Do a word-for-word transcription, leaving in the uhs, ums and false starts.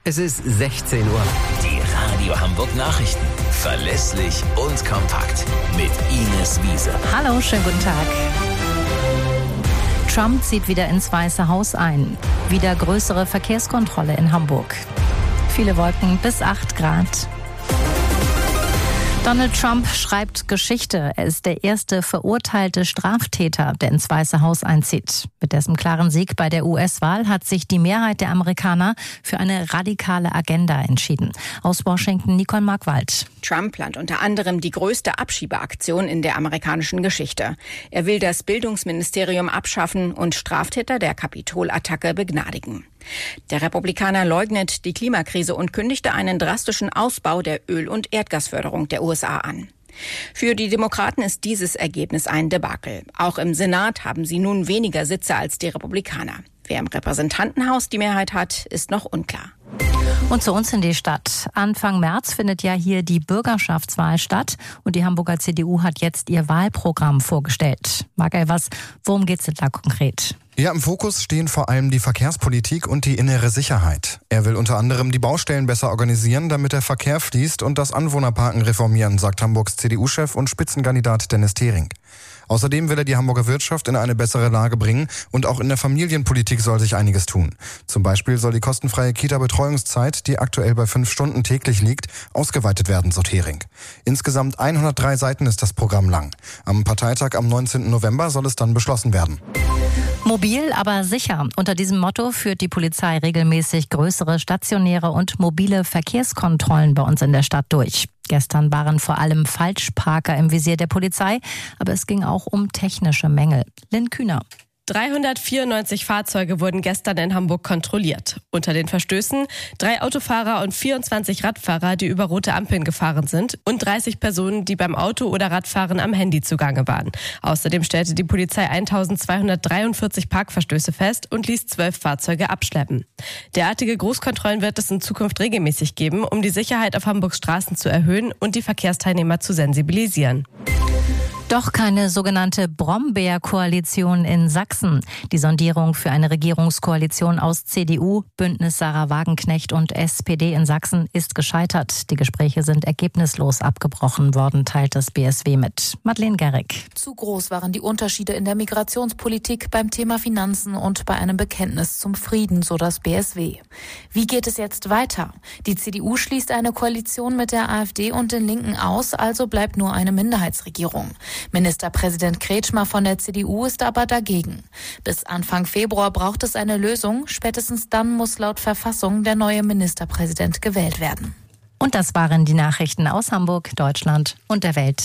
Es ist sechzehn Uhr. Die Radio Hamburg Nachrichten. Verlässlich und kompakt. Mit Ines Wiese. Hallo, schönen guten Tag. Trump zieht wieder ins Weiße Haus ein. Wieder größere Verkehrskontrolle in Hamburg. Viele Wolken bis acht Grad. Donald Trump schreibt Geschichte. Er ist der erste verurteilte Straftäter, der ins Weiße Haus einzieht. Mit dessen klaren Sieg bei der U S-Wahl hat sich die Mehrheit der Amerikaner für eine radikale Agenda entschieden. Aus Washington Nicole Markwald. Trump plant unter anderem die größte Abschiebeaktion in der amerikanischen Geschichte. Er will das Bildungsministerium abschaffen und Straftäter der Kapitolattacke begnadigen. Der Republikaner leugnet die Klimakrise und kündigte einen drastischen Ausbau der Öl- und Erdgasförderung der U S A an. Für die Demokraten ist dieses Ergebnis ein Debakel. Auch im Senat haben sie nun weniger Sitze als die Republikaner. Wer im Repräsentantenhaus die Mehrheit hat, ist noch unklar. Und zu uns in die Stadt. Anfang März findet ja hier die Bürgerschaftswahl statt und die Hamburger C D U hat jetzt ihr Wahlprogramm vorgestellt. Marc Elvers, worum geht's denn da konkret? Ja, im Fokus stehen vor allem die Verkehrspolitik und die innere Sicherheit. Er will unter anderem die Baustellen besser organisieren, damit der Verkehr fließt und das Anwohnerparken reformieren, sagt Hamburgs C D U-Chef und Spitzenkandidat Dennis Thering. Außerdem will er die Hamburger Wirtschaft in eine bessere Lage bringen und auch in der Familienpolitik soll sich einiges tun. Zum Beispiel soll die kostenfreie Kita-Betreuungszeit, die aktuell bei fünf Stunden täglich liegt, ausgeweitet werden, so Thering. Insgesamt hundertdrei Seiten ist das Programm lang. Am Parteitag am neunzehnten November soll es dann beschlossen werden. Mobil, aber sicher. Unter diesem Motto führt die Polizei regelmäßig größere stationäre und mobile Verkehrskontrollen bei uns in der Stadt durch. Gestern waren vor allem Falschparker im Visier der Polizei, aber es ging auch um technische Mängel. Lynn Kühner. dreihundertvierundneunzig Fahrzeuge wurden gestern in Hamburg kontrolliert. Unter den Verstößen drei Autofahrer und vierundzwanzig Radfahrer, die über rote Ampeln gefahren sind und dreißig Personen, die beim Auto- oder Radfahren am Handy zugange waren. Außerdem stellte die Polizei eintausendzweihundertdreiundvierzig Parkverstöße fest und ließ zwölf Fahrzeuge abschleppen. Derartige Großkontrollen wird es in Zukunft regelmäßig geben, um die Sicherheit auf Hamburgs Straßen zu erhöhen und die Verkehrsteilnehmer zu sensibilisieren. Doch keine sogenannte Brombeer-Koalition in Sachsen. Die Sondierung für eine Regierungskoalition aus C D U, Bündnis Sarah Wagenknecht und S P D in Sachsen ist gescheitert. Die Gespräche sind ergebnislos abgebrochen worden, teilt das B S W mit. Madeleine Gerrig. Zu groß waren die Unterschiede in der Migrationspolitik, beim Thema Finanzen und bei einem Bekenntnis zum Frieden, so das B S W. Wie geht es jetzt weiter? Die C D U schließt eine Koalition mit der AfD und den Linken aus, also bleibt nur eine Minderheitsregierung. Ministerpräsident Kretschmer von der C D U ist aber dagegen. Bis Anfang Februar braucht es eine Lösung. Spätestens dann muss laut Verfassung der neue Ministerpräsident gewählt werden. Und das waren die Nachrichten aus Hamburg, Deutschland und der Welt.